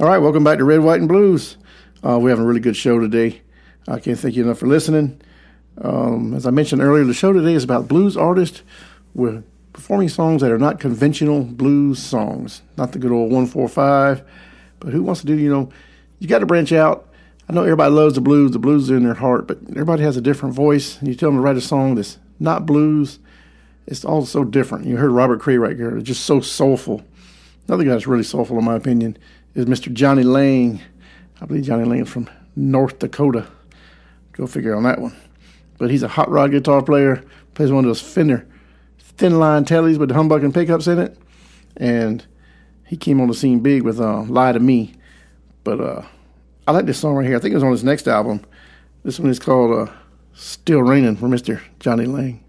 All right, welcome back to Red, White, and Blues. We're having a really good show today. I can't thank you enough for listening. As I mentioned earlier, the show today is about blues artists with performing songs that are not conventional blues songs, not the good old 1-4-5, but who wants to do, you got to branch out. I know everybody loves the blues is in their heart, but everybody has a different voice, and you tell them to write a song that's not blues, it's all so different. You heard Robert Cray right here, it's just so soulful. Another guy that's really soulful, in my opinion, is Mr. Johnny Lang. I believe Johnny Lang is from North Dakota. Go figure on that one. But he's a hot rod guitar player, plays one of those Fender thin line tellies with the humbucking pickups in it, and he came on the scene big with Lie to Me. But I like this song right here. I think it was on his next album. This one is called Still Raining for Mr. Johnny Lang.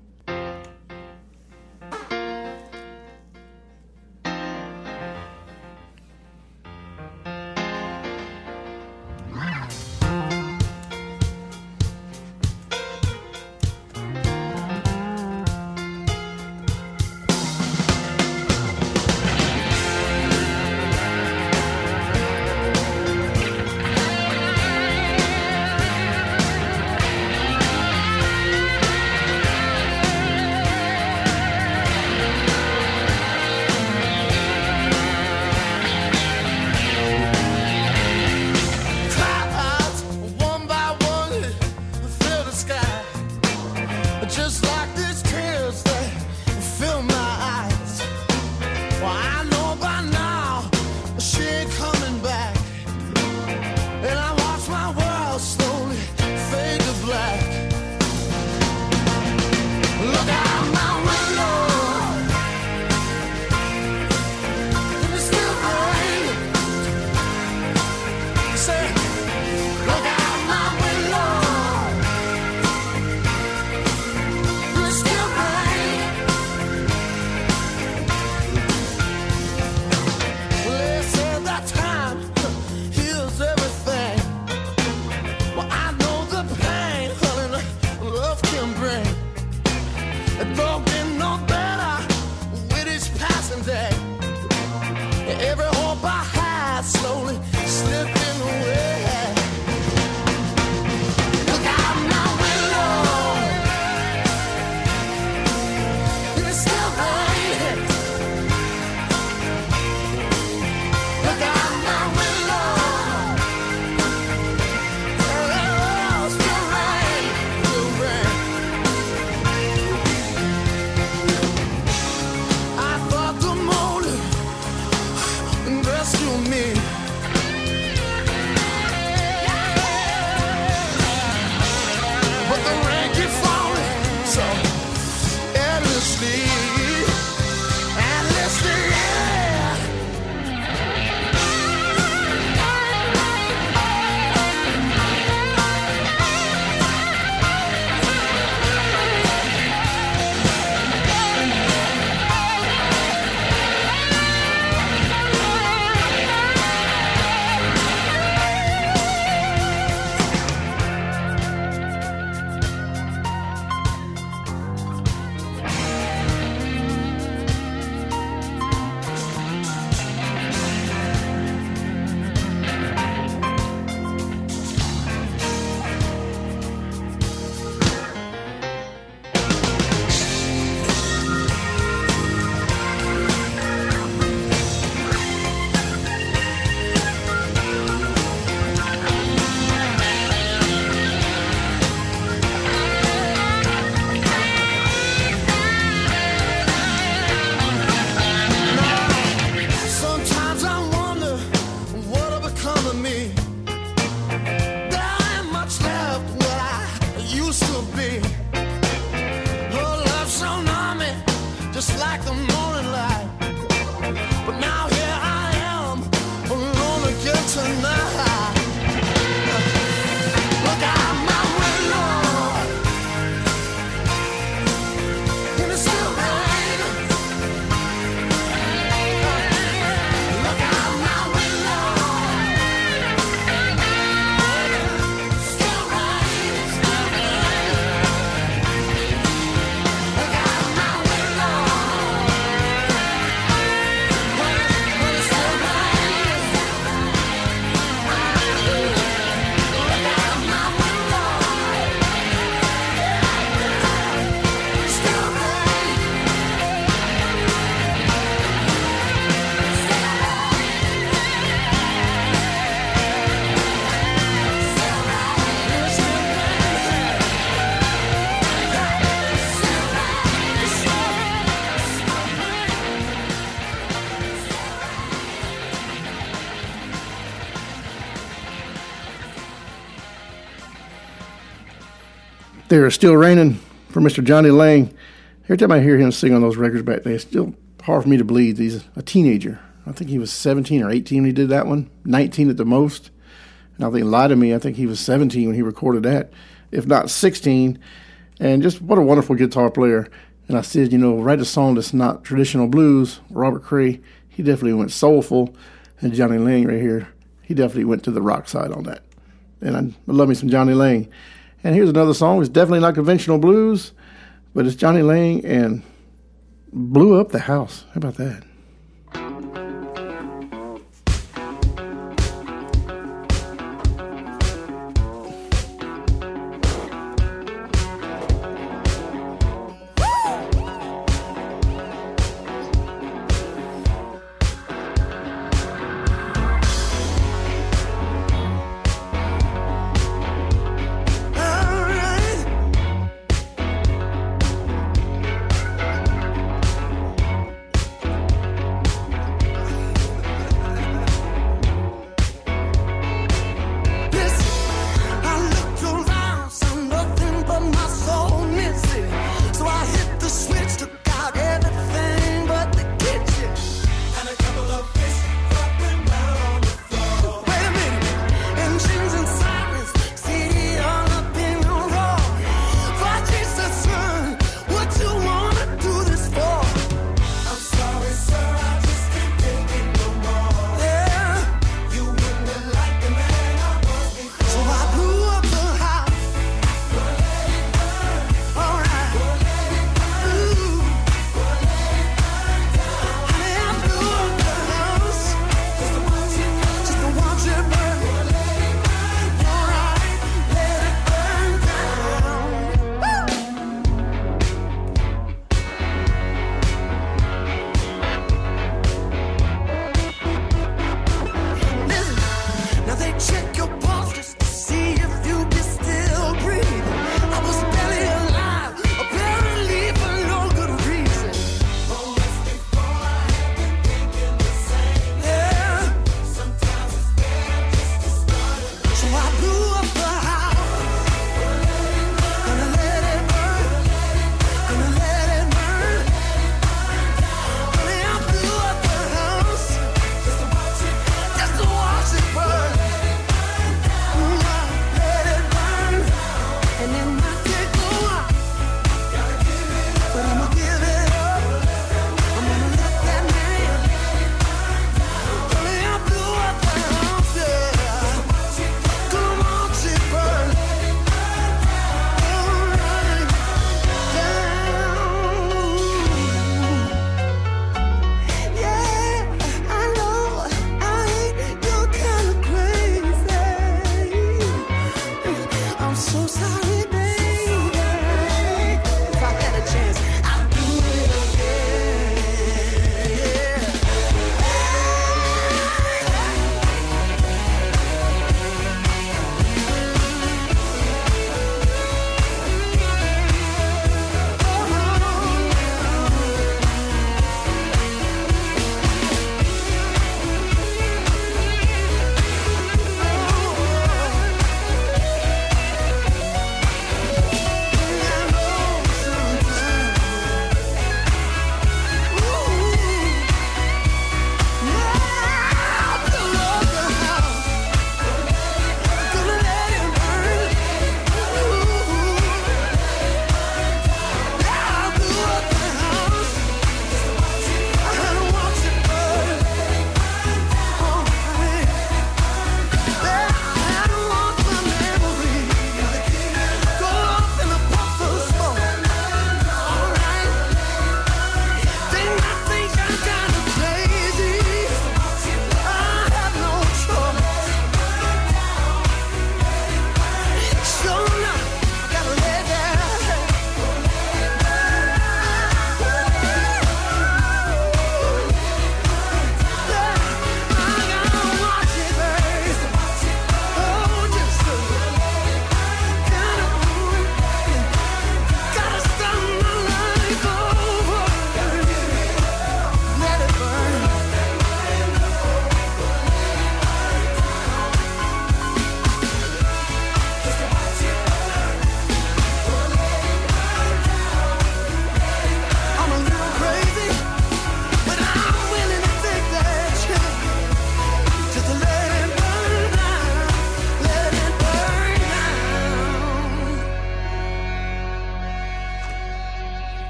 There Is Still Raining for Mr. Johnny Lang. Every time I hear him sing on those records back then, it's still hard for me to believe he's a teenager. I think he was 17 or 18 when he did that one, 19 at the most. And I think Lie to Me, I think he was 17 when he recorded that, if not 16. And just what a wonderful guitar player. And I said, write a song that's not traditional blues. Robert Cray, he definitely went soulful. And Johnny Lang right here, he definitely went to the rock side on that. And I love me some Johnny Lang. And here's another song. It's definitely not conventional blues, but it's Johnny Lang and Blew Up the House. How about that?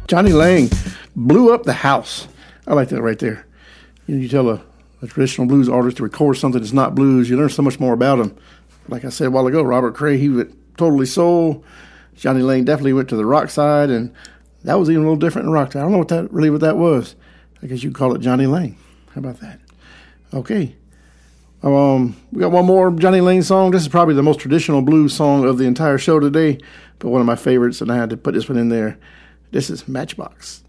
Johnny Lang blew up the house. I like that right there. You tell a traditional blues artist to record something that's not blues, you learn so much more about him. Like I said a while ago, Robert Cray, he went totally soul. Johnny Lang definitely went to the rock side, and that was even a little different in rock side. I don't know what that was. I guess you'd call it Johnny Lang. How about that? Okay. We got one more Johnny Lang song. This is probably the most traditional blues song of the entire show today, but one of my favorites, and I had to put this one in there. This is Matchbox.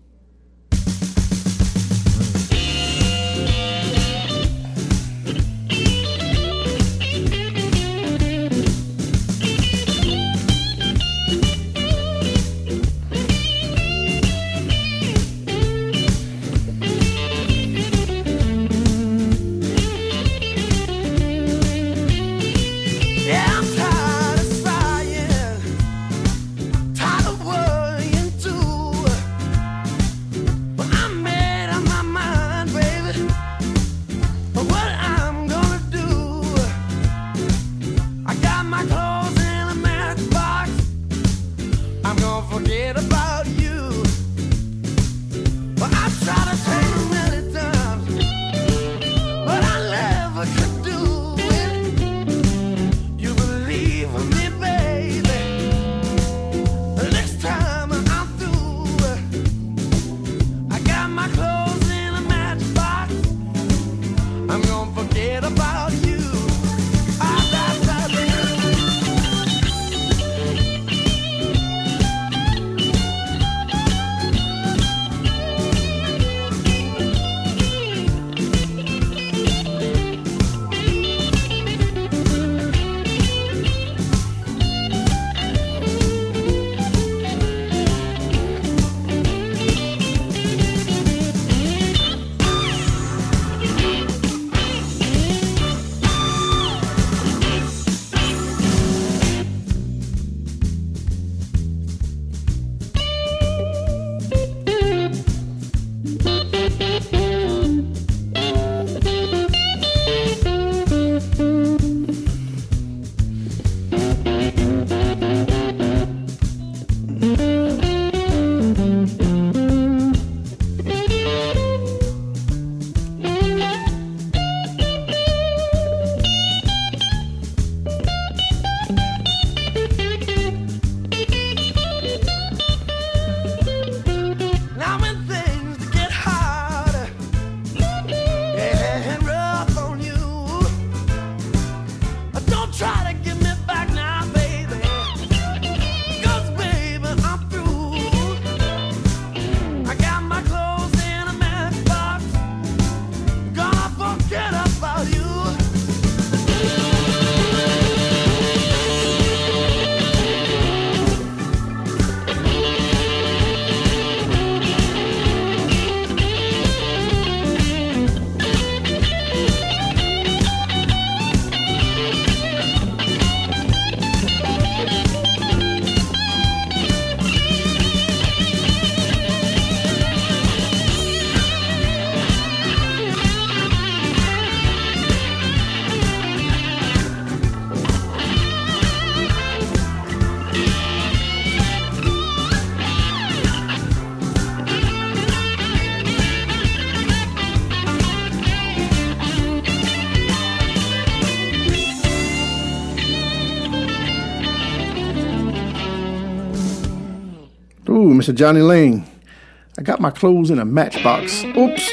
Ooh, Mr. Johnny Lang. I got my clothes in a matchbox. Oops.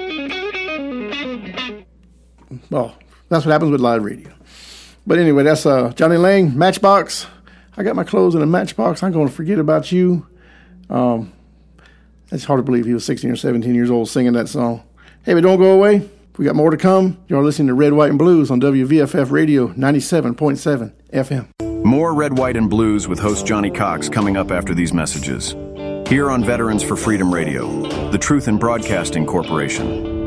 Well, that's what happens with live radio. But anyway, that's Johnny Lang, Matchbox. I got my clothes in a matchbox. I'm going to forget about you. It's hard to believe he was 16 or 17 years old singing that song. Hey, but don't go away. We got more to come. You're listening to Red, White, and Blues on WVFF Radio 97.7 FM. More Red, White, and Blues with host Johnny Cox coming up after these messages. Here on Veterans for Freedom Radio, the Truth in Broadcasting Corporation.